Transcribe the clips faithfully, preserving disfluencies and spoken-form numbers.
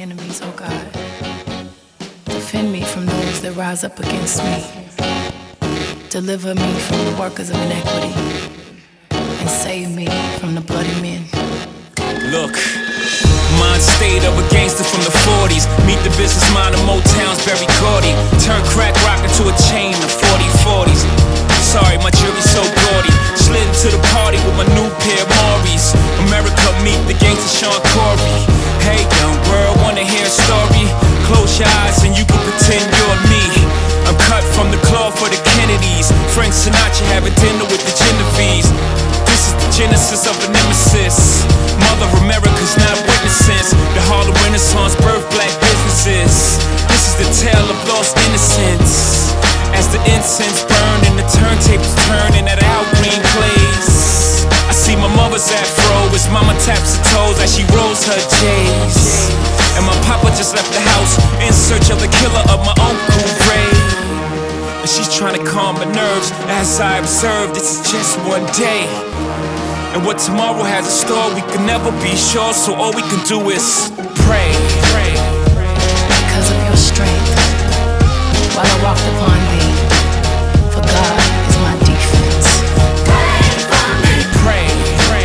enemies, O God. Defend me from those that rise up against me. Deliver me from the workers of iniquity, and save me from the bloody men. Look, mind state of a gangster from the forties. Meet the business mind of Motown's Berry Gordy. Turn crack rock into a chain of forty forties. Sorry, my jury's so gaudy. Slid into the party with my new pair of Maury's. America meet the gangster Sean Corey. Hey, young world, wanna hear a story? Close your eyes and you can pretend you're me. I'm cut from the cloth for the Kennedys. Frank Sinatra having dinner with the Genovese. This is the genesis of a nemesis. Mother America's not witnesses. The Harlem Renaissance birthed black businesses. This is the tale of lost innocence. As the incense burned and the turntables turn and that Al Green plays, I see my mother's afro as mama taps her toes as she rolls her J's. And my papa just left the house in search of the killer of my Uncle Ray. And she's trying to calm my nerves as I observe this is just one day. And what tomorrow has in store we can never be sure, so all we can do is pray, pray. Because of your strength, while I walked upon thee, for God is my defense. Pray for me. Pray, pray.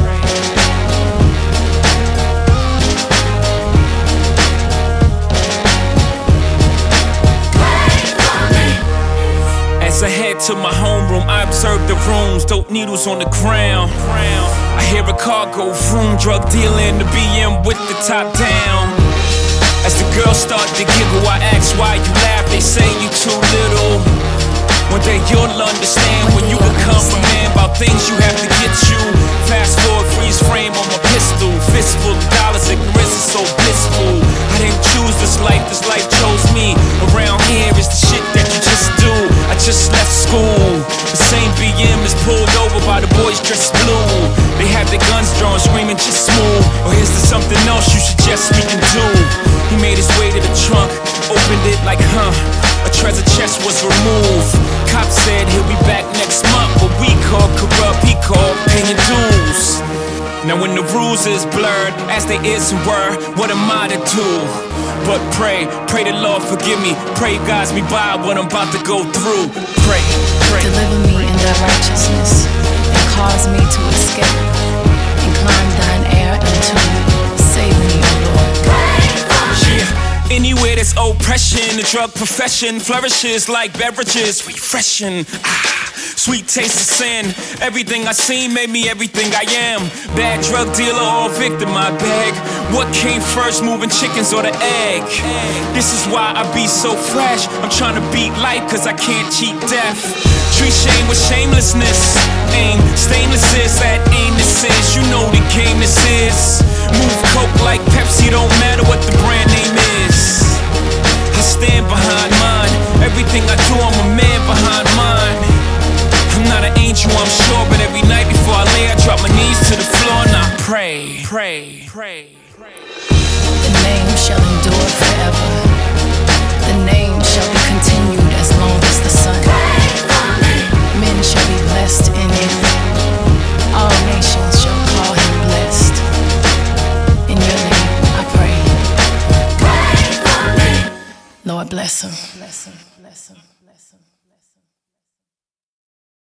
Pray for me. As I head to my homeroom, I observe the rooms, dope needles on the ground. I hear a car go vroom, drug dealer in the B M with the top down. As the girls start to giggle, I ask why you laugh, they say you too little. One day you'll understand when you become a man about things you have to get you. Fast forward, freeze frame on my pistol. Fistful of dollars, ignorance is so blissful. I didn't choose this life, this life chose me. Around here is the shit that you just do. I just left school. The same B M is pulled over by the boys dressed blue. They have their guns drawn, screaming just smooth. Or here's to something else you suggest we can do. He made his way to the trunk, opened it like, huh, a treasure chest was removed. Cop said he'll be back next month, but we called corrupt, he called paying dues. Now when the rules is blurred, as they is and were, what am I to do? But pray, pray the Lord forgive me. Pray guides me by what I'm about to go through. Pray, pray. Deliver me in thy righteousness, and cause me to escape, and climb thine air unto me. Save me, O Lord. Yeah, anywhere there's oppression, the drug profession flourishes like beverages, refreshing. Ah, sweet taste of sin. Everything I seen made me everything I am. Bad drug dealer or victim, I beg. What came first, moving chickens or the egg? This is why I be so fresh. I'm trying to beat life cause I can't cheat death. Treat shame with shamelessness. Aim, stainless is that aim this is. You know the game this is. Move coke like Pepsi, don't matter what the brand name is. I stand behind mine. Everything I do, I'm a man behind mine. I'm not an angel, I'm sure, but every night before I lay, I drop my knees to the floor and I pray, pray, pray, pray. The name shall endure forever. The name shall be continued as long as the sun. Men shall be blessed in him. All nations shall call him blessed. In your name I pray. Lord bless him.